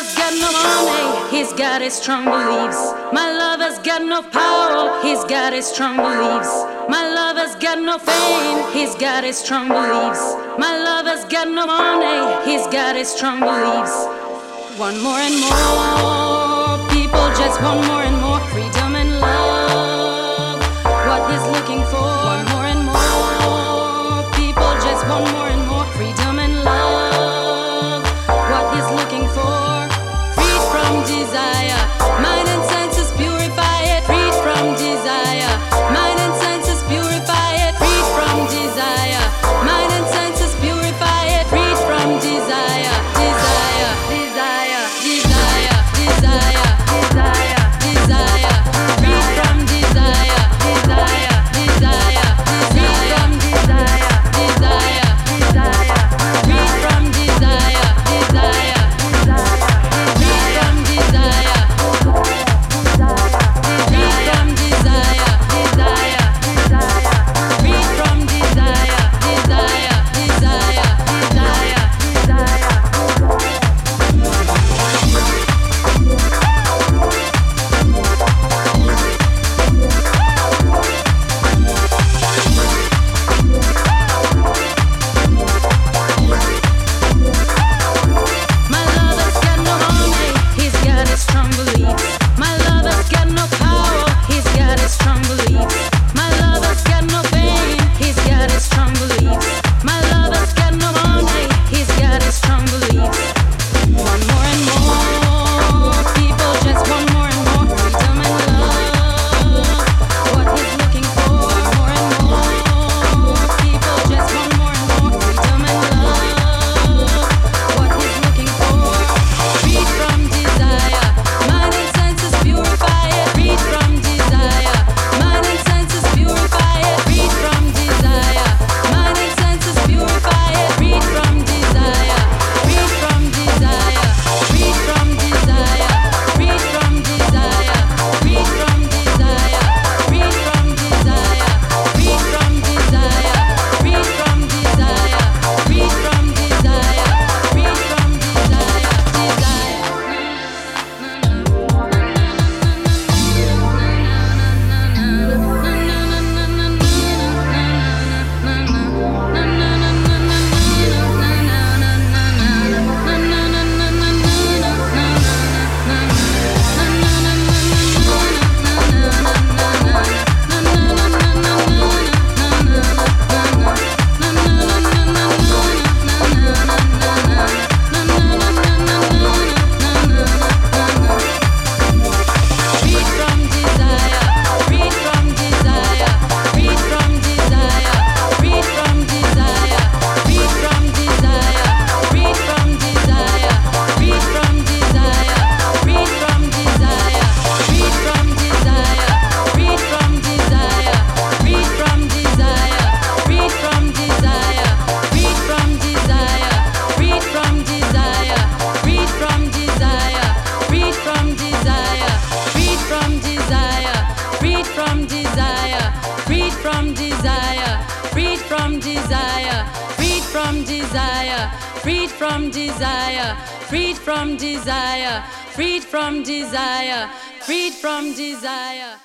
lover's got no money, he's got his strong beliefs. My lover's got no power, he's got his strong beliefs. My lover's got no fame, he's got his strong beliefs. My lover's got no money, he's got his strong beliefs. Want more and more, people just want more and more freedom and love. What he's looking for, want more and more, people just want more and more freedom and love. What he's looking for, freed from desire, mind and senses purify it. Freed from desire, mind and senses purify it. Freed from desire, mind and senses purify it. Freed from desire, desire, desire, desire, desire, desire, desire. Freed from desire, desire, desire, desire. Freed from desire, desire, desire. Freed from desire, desire, desire. Freed from desire, freed from desire, desire, desire. Freed from desire, desire, desire, desire, desire. My lover's got no money, he's got his strong beliefs. My lover's got no power, he's got his strong beliefs. My lover's got no fame, he's got his strong beliefs. My lover's got no money, he's got his strong beliefs. Want more and more, people just want more and more freedom and love. What he's looking for, more and more, people just want more and more freedom and love. What he's looking for, freed from desire, mind and senses purify it. Freed from desire, mind and senses purify it. Freed from desire, mind and senses purify it. Freed from desire, freed from desire, freed from desire, freed from desire, freed from desire, freed from desire, freed from desire, freed from desire, freed from desire, freed from freed from desire, freed from desire, freed from desire.